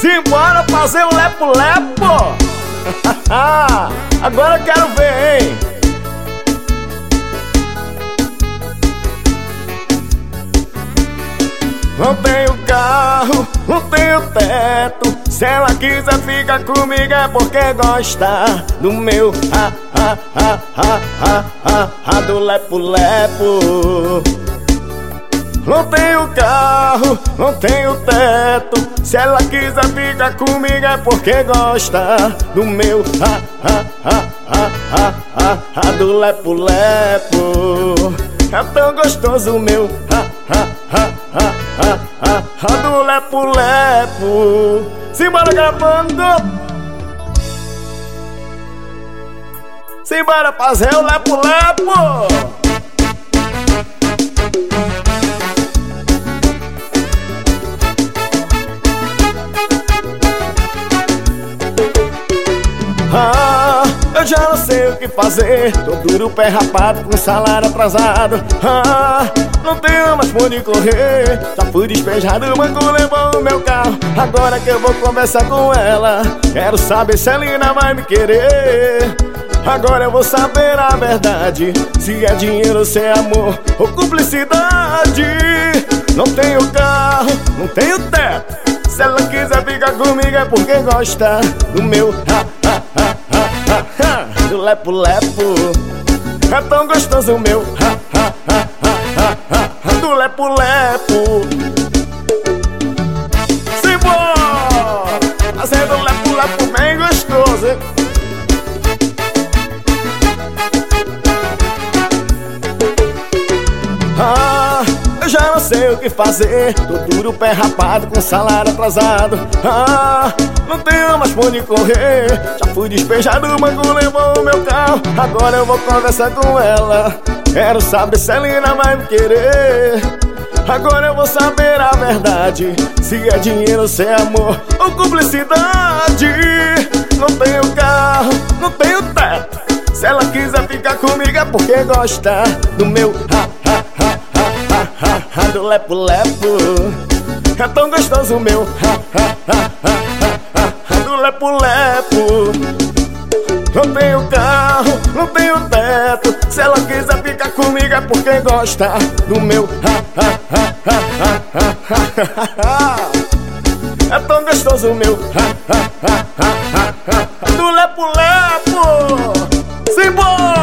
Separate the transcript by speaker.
Speaker 1: Simbora fazer um lepo-lepo. Agora eu quero ver, hein? Não tenho carro, não tenho teto. Se ela quiser ficar comigo é porque gosta do meu do lepo-lepo. Não tenho carro, não tenho teto. Se ela quiser ficar comigo é porque gosta do meu do lepo-lepo. É tão gostoso o meu do lepo-lepo. Simbora gravando, simbora fazer o lepo-lepo. Eu já não sei o que fazer. Tô duro, pé rapado, com salário atrasado. Não tenho mais por onde correr. Já fui despejado, o banco levou o meu carro. Agora que eu vou conversar com ela, quero saber se ela ainda vai me querer. Agora eu vou saber a verdade, se é dinheiro, se é amor ou cumplicidade. Não tenho carro, não tenho teto. Se ela quiser ficar comigo é porque gosta do meu do lepo-lepo. É tão gostoso o meu do lepo-lepo. Simbora, fazendo lepo-lepo bem gostoso, hein? Eu já não sei o que fazer. Tô duro, pé rapado, com salário atrasado. Não tenho mais por onde correr. Já fui despejado, o banco levou o meu carro. Agora eu vou conversar com ela. Quero saber se ela ainda vai me querer. Agora eu vou saber a verdade, se é dinheiro, se é amor ou cumplicidade. Não tenho carro, não tenho teto. Se ela quiser ficar comigo é porque gosta do meu do lepo-lepo. É tão gostoso o meu do lepo-lepo. Não tenho carro, não tenho teto. Se ela quiser ficar comigo é porque gosta do meu é tão gostoso o meu do lepo-lepo. Simbora!